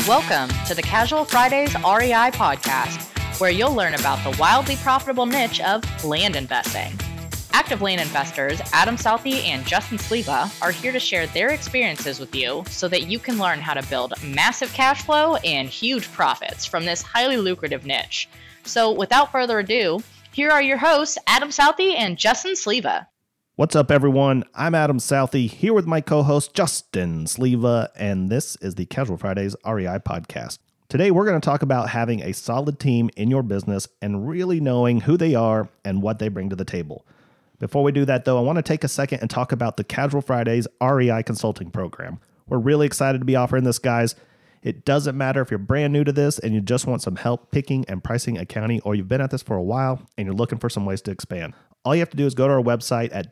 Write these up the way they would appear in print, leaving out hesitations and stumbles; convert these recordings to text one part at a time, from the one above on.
Welcome to the Casual Fridays REI podcast, where you'll learn about the wildly profitable niche of land investing. Active land investors Adam Southey and Justin Sleva are here to share their experiences with you so that you can learn how to build massive cash flow and huge profits from this highly lucrative niche. So without further ado, here are your hosts, Adam Southey and Justin Sleva. What's up, everyone? I'm Adam Southey, here with my co-host, Justin Sleva, and this is the Casual Fridays REI podcast. Today, we're going to talk about having a solid team in your business and really knowing who they are and what they bring to the table. Before we do that, though, I want to take a second and talk about the Casual Fridays REI consulting program. We're really excited to be offering this, guys. It doesn't matter if you're brand new to this and you just want some help picking and pricing a county, or you've been at this for a while and you're looking for some ways to expand. All you have to do is go to our website at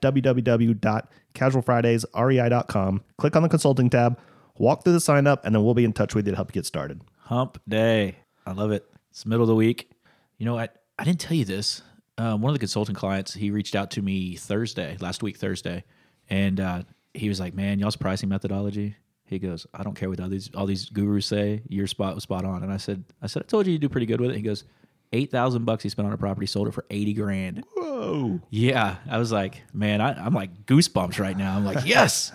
www.casualfridaysrei.com, click on the consulting tab, walk through the sign up, and then we'll be in touch with you to help you get started. Hump day. I love it. It's the middle of the week. You know, I didn't tell you this. One of the consulting clients, he reached out to me last week Thursday, and he was like, man, y'all's pricing methodology. He goes, I don't care what all these gurus say. Your spot was spot on. And I said, I told you do pretty good with it. He goes, $8,000 he spent on a property, sold it for $80,000. Whoa. Yeah. I was like, man, I'm like goosebumps right now. I'm like, yes.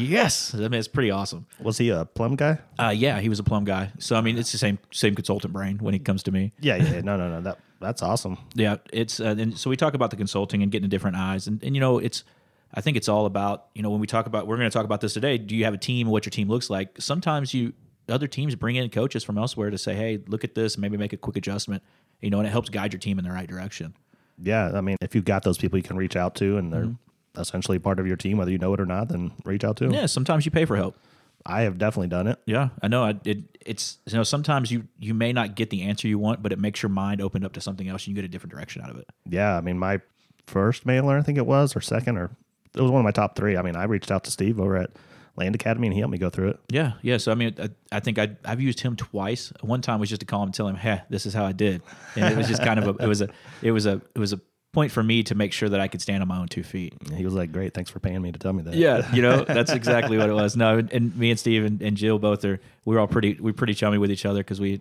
I mean, it's pretty awesome. Was he a plum guy? Yeah, he was a plum guy. So, I mean, it's the same consultant brain when it comes to me. Yeah. No. That's awesome. Yeah. It's, and so we talk about the consulting and getting different eyes. And you know, I think it's all about, you know, when we're going to talk about this today, do you have a team and what your team looks like? Sometimes other teams bring in coaches from elsewhere to say, hey, look at this, and maybe make a quick adjustment, you know, and it helps guide your team in the right direction. Yeah. I mean, if you've got those people you can reach out to and they're essentially part of your team, whether you know it or not, then reach out to them. Yeah. Sometimes you pay for help. I have definitely done it. Yeah, I know. It's you know, sometimes you may not get the answer you want, but it makes your mind open up to something else and you get a different direction out of it. Yeah. I mean, my first mailer, I think it was, or second, or it was one of my top three. I mean, I reached out to Steve over at Land Academy, and he helped me go through it. Yeah. So I mean, I think I've used him twice. One time was just to call him and tell him, "Hey, this is how I did," and it was just kind of it was a point for me to make sure that I could stand on my own 2 feet. He was like, "Great, thanks for paying me to tell me that." Yeah, you know, that's exactly what it was. No, and me and Steve and Jill both we're pretty chummy with each other because we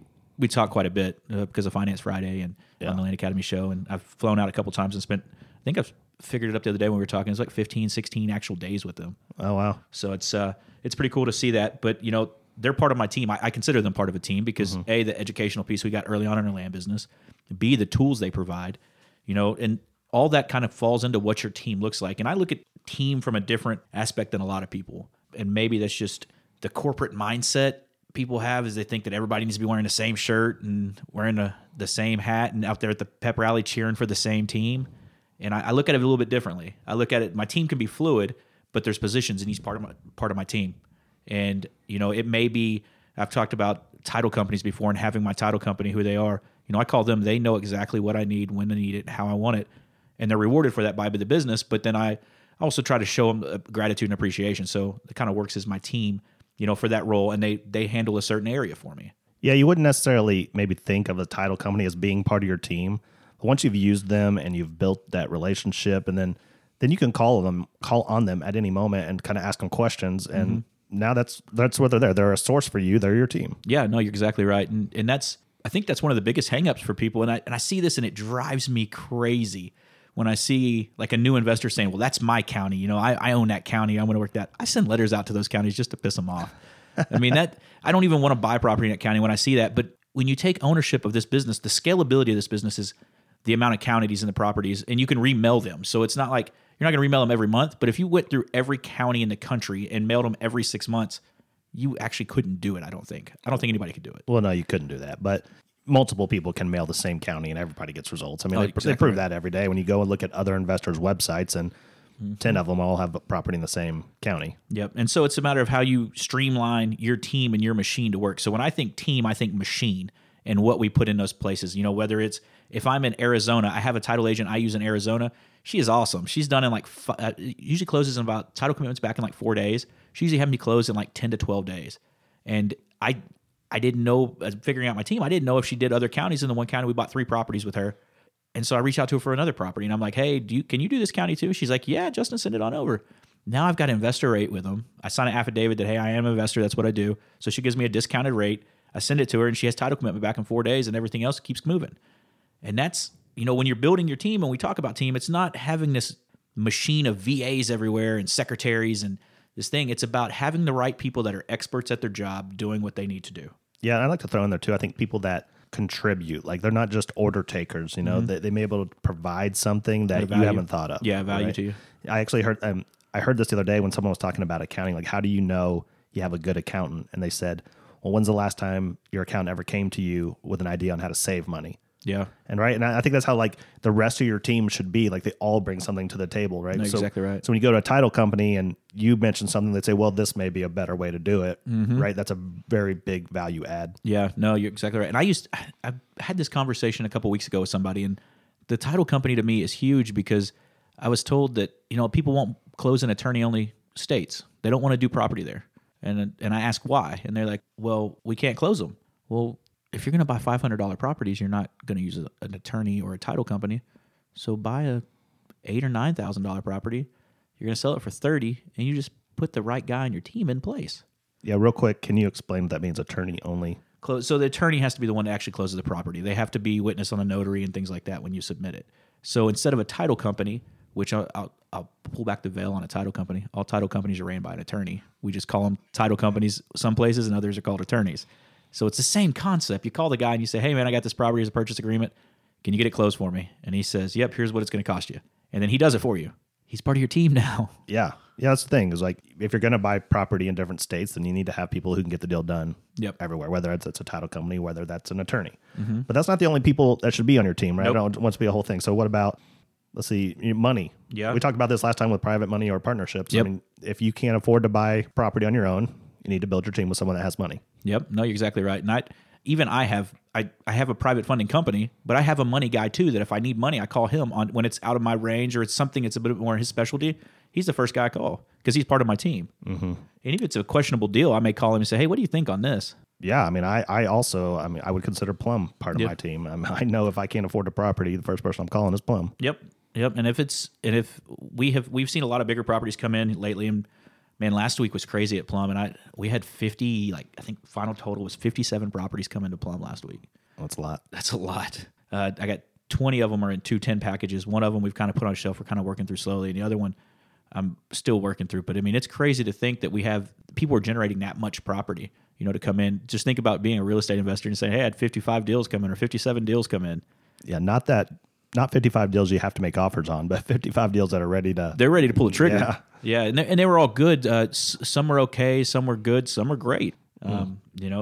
talk quite a bit because of Finance Friday and on the Land Academy show, and I've flown out a couple times and spent. I think I've figured it up the other day when we were talking. It's like 15, 16 actual days with them. Oh, wow. So it's pretty cool to see that. But, you know, they're part of my team. I consider them part of a team because, A, the educational piece we got early on in our land business, B, the tools they provide, you know, and all that kind of falls into what your team looks like. And I look at team from a different aspect than a lot of people. And maybe that's just the corporate mindset people have is they think that everybody needs to be wearing the same shirt and wearing the same hat and out there at the pep rally cheering for the same team. And I look at it a little bit differently. I look at it, my team can be fluid, but there's positions in each part of my team. And, you know, it may be, I've talked about title companies before and having my title company, who they are. You know, I call them, they know exactly what I need, when I need it, how I want it. And they're rewarded for that by the business. But then I also try to show them gratitude and appreciation. So it kind of works as my team, you know, for that role. And they handle a certain area for me. Yeah, you wouldn't necessarily maybe think of a title company as being part of your team. Once you've used them and you've built that relationship, and then you can call on them at any moment and kind of ask them questions. And now that's where they're there. They're a source for you. They're your team. Yeah, no, you're exactly right. And I think that's one of the biggest hangups for people. And I see this and it drives me crazy when I see like a new investor saying, well, that's my county. You know, I own that county. I want to work that. I send letters out to those counties just to piss them off. I mean, I don't even want to buy property in that county when I see that. But when you take ownership of this business, the scalability of this business is the amount of counties and the properties, and you can remail them. So it's not like you're not going to remail them every month, but if you went through every county in the country and mailed them every 6 months, you actually couldn't do it, I don't think. I don't think anybody could do it. Well, no, you couldn't do that, but multiple people can mail the same county and everybody gets results. I mean, exactly they prove that every day when you go and look at other investors' websites, and 10 of them all have property in the same county. Yep. And so it's a matter of how you streamline your team and your machine to work. So when I think team, I think machine and what we put in those places. You know, whether it's, if I'm in Arizona, I have a title agent I use in Arizona. She is awesome. She's done in like, usually closes in about, title commitments back in like 4 days. She usually had me close in like 10 to 12 days. And I didn't know, figuring out my team, I didn't know if she did other counties. In the one county, we bought 3 properties with her. And so I reached out to her for another property, and I'm like, hey, can you do this county too? She's like, yeah, Justin, send it on over. Now I've got an investor rate with them. I sign an affidavit that, hey, I am an investor. That's what I do. So she gives me a discounted rate. I send it to her, and she has title commitment back in 4 days, and everything else keeps moving. And that's, when you're building your team, and we talk about team, it's not having this machine of VAs everywhere and secretaries and this thing. It's about having the right people that are experts at their job doing what they need to do. Yeah, and I'd like to throw in there too, I think people that contribute, like they're not just order takers, they may be able to provide something that you haven't thought of. Yeah, value to you. I actually heard this the other day when someone was talking about accounting, like how do you know you have a good accountant? And they said, well, when's the last time your accountant ever came to you with an idea on how to save money? Yeah. And I think that's how like the rest of your team should be. Like they all bring something to the table, right? No, exactly right. So when you go to a title company and you mention something, they say, well, this may be a better way to do it, right? That's a very big value add. Yeah, no, you're exactly right. And I had this conversation a couple weeks ago with somebody, and the title company to me is huge because I was told that, people won't close in attorney-only states. They don't want to do property there. And I asked why, and they're like, well, we can't close them. Well, if you're going to buy $500 properties, you're not going to use an attorney or a title company. So buy a $8,000 or $9,000 property. You're going to sell it for $30,000, and you just put the right guy on your team in place. Yeah, real quick, can you explain what that means, attorney only? So the attorney has to be the one that actually closes the property. They have to be witness on a notary and things like that when you submit it. So instead of a title company, which I'll pull back the veil on a title company. All title companies are ran by an attorney. We just call them title companies some places, and others are called attorneys. So it's the same concept. You call the guy and you say, hey, man, I got this property as a purchase agreement. Can you get it closed for me? And he says, yep, here's what it's going to cost you. And then he does it for you. He's part of your team now. Yeah. Yeah, that's the thing is like if you're going to buy property in different states, then you need to have people who can get the deal done everywhere, whether it's a title company, whether that's an attorney. Mm-hmm. But that's not the only people that should be on your team, right? Nope. I don't want it to be a whole thing. So what about, let's see, money? Yeah. We talked about this last time with private money or partnerships. Yep. I mean, if you can't afford to buy property on your own, you need to build your team with someone that has money. Yep. No, you're exactly right. And I have a private funding company, but I have a money guy too, that if I need money, I call him on when it's out of my range or it's something that's a bit more his specialty. He's the first guy I call because he's part of my team. Mm-hmm. And if it's a questionable deal, I may call him and say, hey, what do you think on this? Yeah. I mean, I would consider Plum part of my team. I know if I can't afford a property, the first person I'm calling is Plum. Yep. And if we've seen a lot of bigger properties come in lately, and man, last week was crazy at Plum, and we had 50, I think final total was 57 properties come into Plum last week. That's a lot. That's a lot. I got 20 of them are in 210 packages. One of them we've kind of put on a shelf. We're kind of working through slowly, and the other one I'm still working through. But I mean, it's crazy to think that we have people are generating that much property, to come in. Just think about being a real estate investor and saying, hey, I had 55 deals come in or 57 deals come in. Yeah, not 55 deals you have to make offers on, but 55 deals that are ready to... They're ready to pull the trigger. Yeah, and they were all good. Some were okay, some were good, some were great. I'm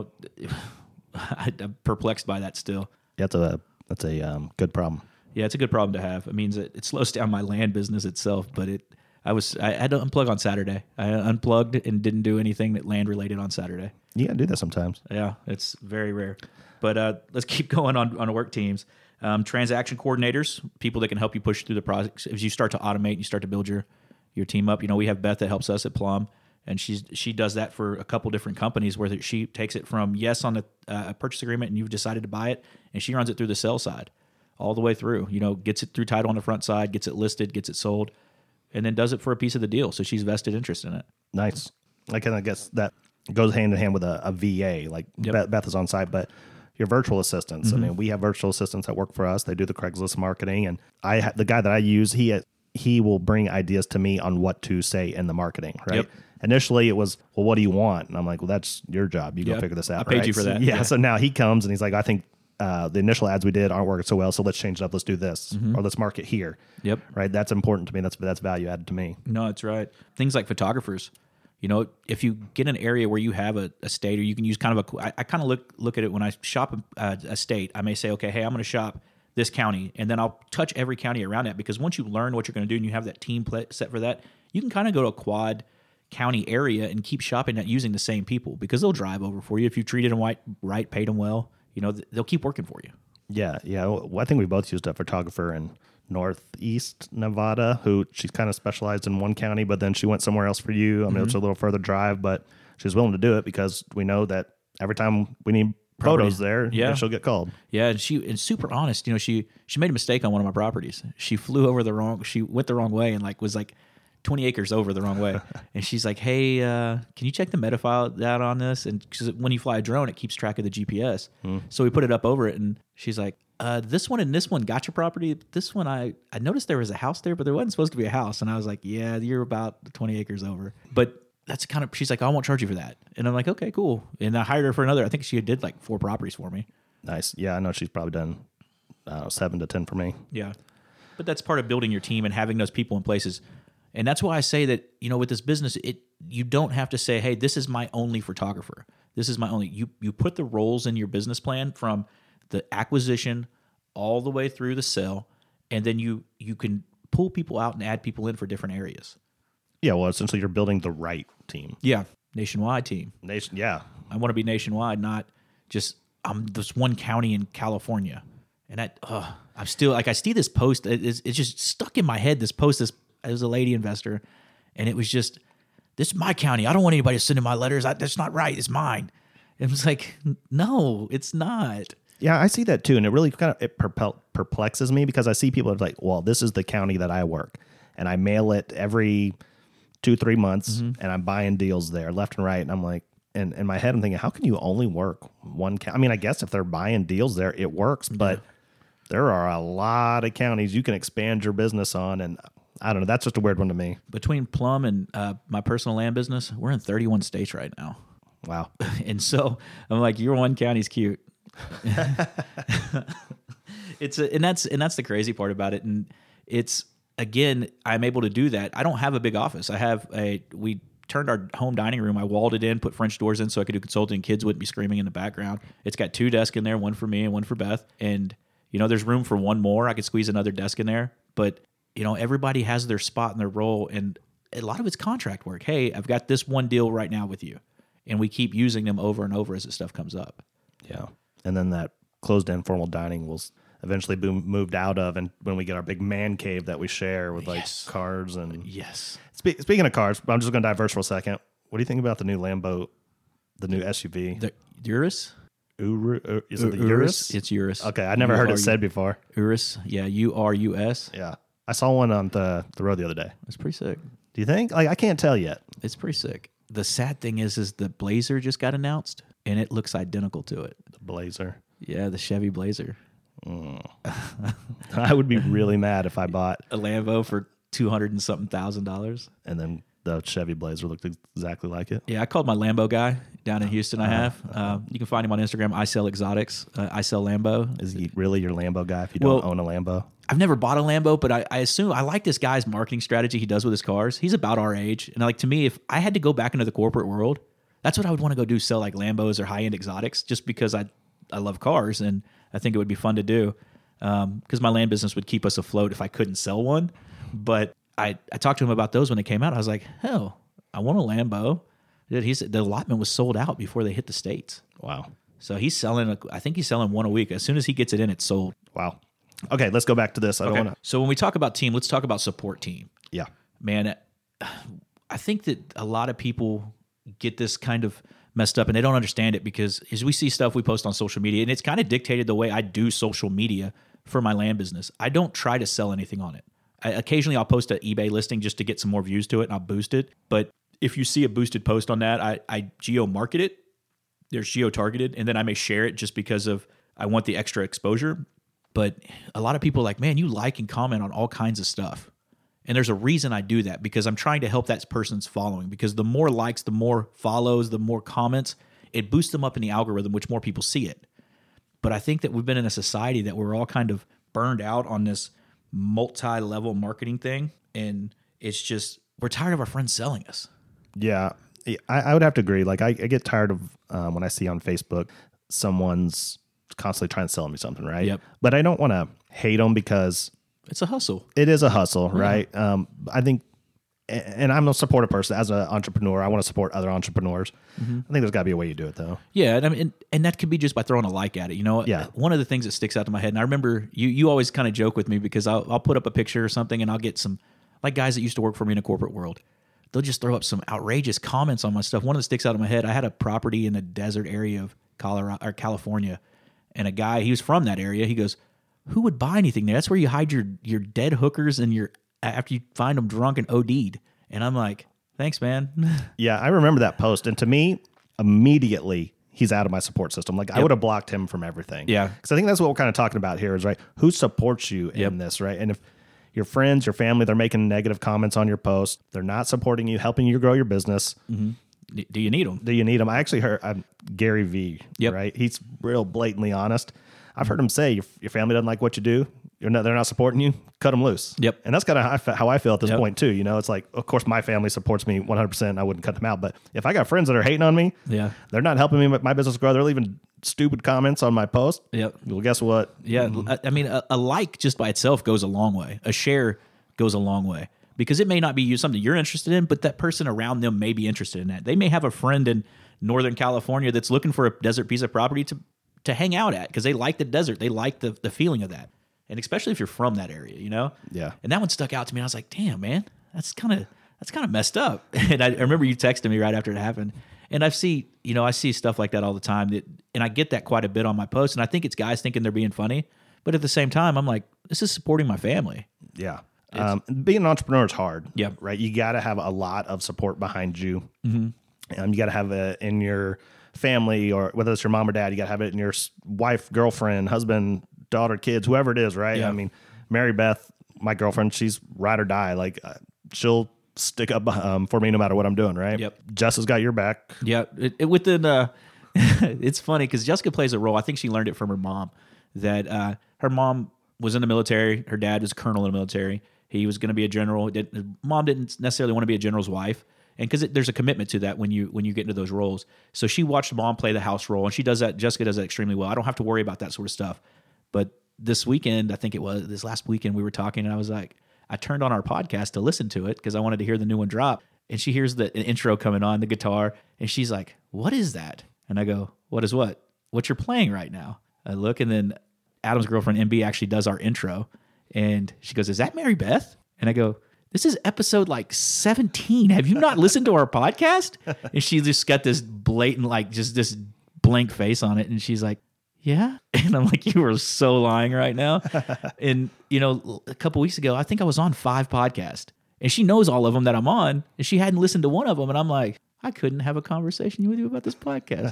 perplexed by that still. Yeah, that's a good problem. Yeah, it's a good problem to have. It means it slows down my land business itself, but I had to unplug on Saturday. I unplugged and didn't do anything that land related on Saturday. You gotta do that sometimes. Yeah, it's very rare. But let's keep going on work teams. Transaction coordinators, people that can help you push through the process as you start to automate and you start to build your team up. We have Beth that helps us at Plum, and she does that for a couple different companies where she takes it from yes on a purchase agreement and you've decided to buy it, and she runs it through the sell side all the way through. Gets it through title on the front side, gets it listed, gets it sold, and then does it for a piece of the deal. So she's vested interest in it. Nice. I kind of guess that goes hand in hand with a VA. Like Beth is on site, but your virtual assistants. Mm-hmm. I mean, we have virtual assistants that work for us. They do the Craigslist marketing, and the guy that I use, he will bring ideas to me on what to say in the marketing. Right. Yep. Initially, it was, well, what do you want? And I'm like, well, that's your job. You go figure this out. I paid you for that. Yeah. So now he comes and he's like, I think the initial ads we did aren't working so well, so let's change it up. Let's do this, or let's market here. Yep. Right. That's important to me. That's value added to me. No, that's right. Things like photographers. If you get an area where you have a state, or you can use kind of I kind of look at it when I shop a state. I may say, okay, hey, I'm going to shop this county, and then I'll touch every county around that, because once you learn what you're going to do and you have that team set for that, you can kind of go to a quad county area and keep shopping at using the same people, because they'll drive over for you if you treated them right, paid them well. They'll keep working for you. Yeah. Well, I think we both used a photographer in Northeast Nevada who she's kind of specialized in one county, but then she went somewhere else for you. I mean, it's a little further drive, but she's willing to do it because we know that every time we need photos there, she'll get called. Yeah, and super honest. She made a mistake on one of my properties. She flew over she went the wrong way and was 20 acres over the wrong way. And she's like, hey, can you check the metafile out on this? And because when you fly a drone, it keeps track of the GPS. So we put it up over it, and she's like, this one and this one got your property. This one, I noticed there was a house there, but there wasn't supposed to be a house. And I was like, yeah, you're about 20 acres over. But that's kind of, she's like, I won't charge you for that. And I'm like, okay, cool. And I hired her for another. I think she did like 4 properties for me. Nice. Yeah, I know she's probably done 7 to 10 for me. Yeah. But that's part of building your team and having those people in places. And that's why I say that, with this business, you don't have to say, hey, this is my only photographer. This is my only. You put the roles in your business plan from the acquisition all the way through the sale, and then you can pull people out and add people in for different areas. Yeah, well, essentially you're building the right team. Yeah, nationwide team. Yeah. I want to be nationwide, not just I'm this one county in California. And I'm still like, I see this post. It's just stuck in my head. This post, as a lady investor, and it was just, this is my county. I don't want anybody to send in my letters. That's not right. It's mine. It was like, no, it's not. Yeah, I see that too, and it really kind of perplexes me because I see people like, well, this is the county that I work, and I mail it every 2-3 months, and I'm buying deals there left and right, and I'm like, and in my head I'm thinking, how can you only work one county? I mean, I guess if they're buying deals there, it works, but there are a lot of counties you can expand your business on, and I don't know. That's just a weird one to me. Between Plum and my personal land business, we're in 31 states right now. Wow. And so I'm like, your one county's cute. And that's the crazy part about it. And it's, again, I'm able to do that. I don't have a big office. We turned our home dining room. I walled it in, put French doors in so I could do consulting. Kids wouldn't be screaming in the background. It's got 2 desks in there, one for me and one for Beth. And, there's room for one more. I could squeeze another desk in there. But, everybody has their spot and their role. And a lot of it's contract work. Hey, I've got this one deal right now with you. And we keep using them over and over as this stuff comes up. Yeah. And then that closed informal dining will eventually be moved out of, and when we get our big man cave that we share with like cars and Speaking of cars, I'm just going to diverse for a second. What do you think about the new Lambo, the new SUV? The Urus? Is it the Urus? It's Urus. Okay, I never heard it said before. Urus, yeah, URUS. Yeah, I saw one on the road the other day. It's pretty sick. Do you think? Like, I can't tell yet. It's pretty sick. The sad thing is the Blazer just got announced, and it looks identical to it. The Blazer. Yeah, the Chevy Blazer. I would be really mad if I bought a Lambo for $200 and something thousand, and then the Chevy Blazer looked exactly like it. Yeah, I called my Lambo guy down in Houston. You can find him on Instagram. I sell exotics. I sell Lambo. Is he really your Lambo guy if you don't own a Lambo? I've never bought a Lambo, but I assume I like this guy's marketing strategy he does with his cars. He's about our age. And to me, if I had to go back into the corporate world, that's what I would want to go do, sell like Lambos or high-end exotics, just because I love cars and I think it would be fun to do. Because my land business would keep us afloat if I couldn't sell one. But I talked to him about those when they came out. I was like, hell, I want a Lambo. He said the allotment was sold out before they hit the States. Wow. So he's selling, I think he's selling one a week. As soon as he gets it in, it's sold. Wow. Okay, let's go back to this. I don't want to. So when we talk about team, let's talk about support team. Yeah. Man, I think that a lot of people get this kind of messed up and they don't understand it because as we see stuff we post on social media, and it's kind of dictated the way I do social media for my land business. I don't try to sell anything on it. Occasionally I'll post an eBay listing just to get some more views to it and I'll boost it. But if you see a boosted post on that, I geo-market it. There's geo-targeted, and then I may share it just because of I want the extra exposure. But a lot of people are like, man, you like and comment on all kinds of stuff. And there's a reason I do that, because I'm trying to help that person's following. Because the more likes, the more follows, the more comments, it boosts them up in the algorithm, which more people see it. But I think that we've been in a society that we're all kind of burned out on this multi-level marketing thing. And it's just, we're tired of our friends selling us. Yeah, I would have to agree. Like I get tired of when I see on Facebook someone's constantly trying to sell me something, right? Yep. But I don't want to hate them because it's a hustle. It is a hustle, right? I think, and I'm a supportive person as an entrepreneur. I want to support other entrepreneurs. Mm-hmm. I think there's got to be a way you do it, though. Yeah, and I mean, and that could be just by throwing a like at it. You know, one of the things that sticks out to my head, and I remember you always kind of joke with me because I'll put up a picture or something, and I'll get some like guys that used to work for me in a corporate world. They'll just throw up some outrageous comments on my stuff. One of the sticks out of my head, I had a property in the desert area of Colorado or California, and a guy, he was from that area. He goes, "Who would buy anything there? That's where you hide your dead hookers and your after you find them drunk and OD'd. And I'm like, thanks, man. Yeah, I remember that post. And to me, immediately, he's out of my support system. Like, I would have blocked him from everything. Yeah. Because I think that's what we're kind of talking about here is, right, who supports you in this, right? And if your friends, your family, they're making negative comments on your post, they're not supporting you, helping you grow your business. Mm-hmm. Do you need them? Do you need them? I actually heard Gary Vee, right? He's real blatantly honest. I've heard him say, your family doesn't like what you do. They're not supporting you. Cut them loose. Yep. And that's kind of how I feel at this point too. You know, it's like, of course, my family supports me 100%. I wouldn't cut them out. But if I got friends that are hating on me, they're not helping me with my business grow. They're leaving stupid comments on my post. Yep. Well, guess what? Yeah. I mean, a like just by itself goes a long way. A share goes a long way. Because it may not be something you're interested in, but that person around them may be interested in that. They may have a friend in Northern California that's looking for a desert piece of property to hang out at because they like the desert. They like the feeling of that. And especially if you're from that area, you know? Yeah. And that one stuck out to me. I was like, damn, man, that's kind of messed up. And I remember you texted me right after it happened. And I see stuff like that all the time. And I get that quite a bit on my posts. And I think it's guys thinking they're being funny. But at the same time, I'm like, this is supporting my family. Yeah. Being an entrepreneur is hard. Yeah. Right. You got to have a lot of support behind you. Mm-hmm. You got to have it in your family, or whether it's your mom or dad, you got to have it in your wife, girlfriend, husband, daughter, kids, whoever it is. Right. Yeah. I mean, Mary Beth, my girlfriend, she's ride or die. Like she'll stick up for me no matter what I'm doing. Right. Yep. Jess has got your back. Yeah. It's funny because Jessica plays a role. I think she learned it from her mom that her mom was in the military. Her dad was a colonel in the military. He was going to be a general. Mom didn't necessarily want to be a general's wife, and because there's a commitment to that when you get into those roles. So she watched mom play the house role, and she does that. Jessica does that extremely well. I don't have to worry about that sort of stuff. But this weekend, I think it was this last weekend, we were talking, and I was like, I turned on our podcast to listen to it because I wanted to hear the new one drop. And she hears the intro coming on, the guitar, and she's like, "What is that?" And I go, "What is what? What you're playing right now?" I look, and then Adam's girlfriend MB actually does our intro. And she goes, "Is that Mary Beth?" And I go, "This is episode like 17. Have you not listened to our podcast?" And she just got this blatant, like just this blank face on it. And she's like, "Yeah." And I'm like, "You are so lying right now." And, a couple weeks ago, I think I was on 5 podcasts. And she knows all of them that I'm on. And she hadn't listened to one of them. And I'm like, I couldn't have a conversation with you about this podcast.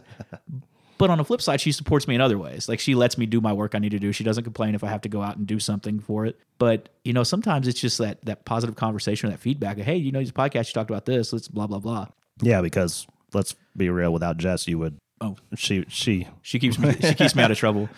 But on the flip side, she supports me in other ways. Like she lets me do my work I need to do. She doesn't complain if I have to go out and do something for it. But, sometimes it's just that positive conversation or that feedback of, hey, this podcast, you talked about this, let's blah, blah, blah. Yeah, because let's be real, without Jess, you would. Oh, she keeps me out of trouble.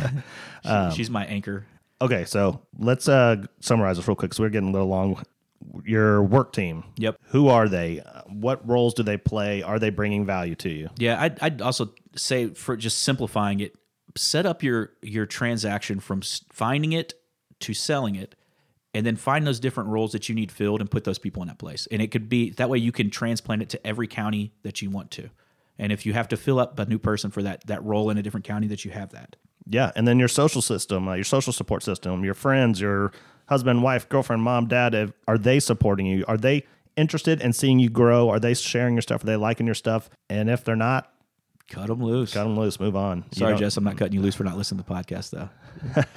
Yeah. She's my anchor. Okay. So let's summarize this real quick. So we're getting a little long. Your work team. Yep. Who are they? What roles do they play? Are they bringing value to you? Yeah, I'd also say, for just simplifying it, set up your transaction from finding it to selling it, and then find those different roles that you need filled and put those people in that place. And it could be that way you can transplant it to every county that you want to. And if you have to fill up a new person for that role in a different county, that you have that. Yeah, and then your social system, your social support system, your friends, your husband, wife, girlfriend, mom, dad, are they supporting you? Are they interested in seeing you grow? Are they sharing your stuff? Are they liking your stuff? And if they're not, cut them loose. Cut them loose. Move on. Sorry, Jess, I'm not cutting you loose for not listening to the podcast, though.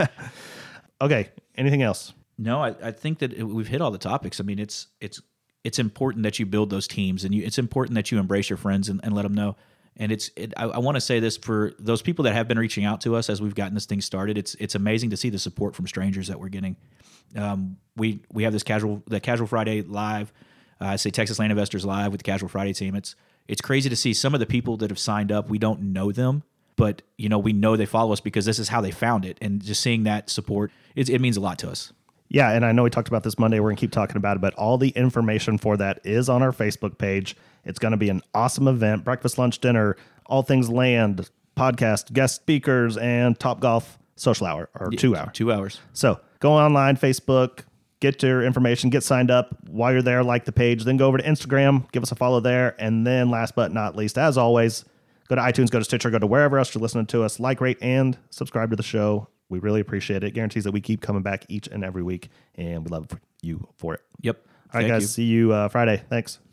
Okay. Anything else? No, I think that we've hit all the topics. I mean, it's important that you build those teams, and it's important that you embrace your friends and let them know. And I want to say this for those people that have been reaching out to us as we've gotten this thing started. It's amazing to see the support from strangers that we're getting. We have this Casual Friday live. I say Texas Land Investors Live with the Casual Friday team. It's crazy to see some of the people that have signed up. We don't know them, but we know they follow us because this is how they found it. And just seeing that support, it means a lot to us. Yeah, and I know we talked about this Monday. We're going to keep talking about it, but all the information for that is on our Facebook page. It's going to be an awesome event, breakfast, lunch, dinner, all things land, podcast, guest speakers, and Top Golf social hour, or 2 hour. 2 hours. So go online, Facebook, get your information, get signed up. While you're there, like the page, then go over to Instagram, give us a follow there. And then last but not least, as always, go to iTunes, go to Stitcher, go to wherever else you're listening to us, like, rate, and subscribe to the show. We really appreciate it. It guarantees that we keep coming back each and every week, and we love you for it. Yep. All right, guys. See you Friday. Thanks.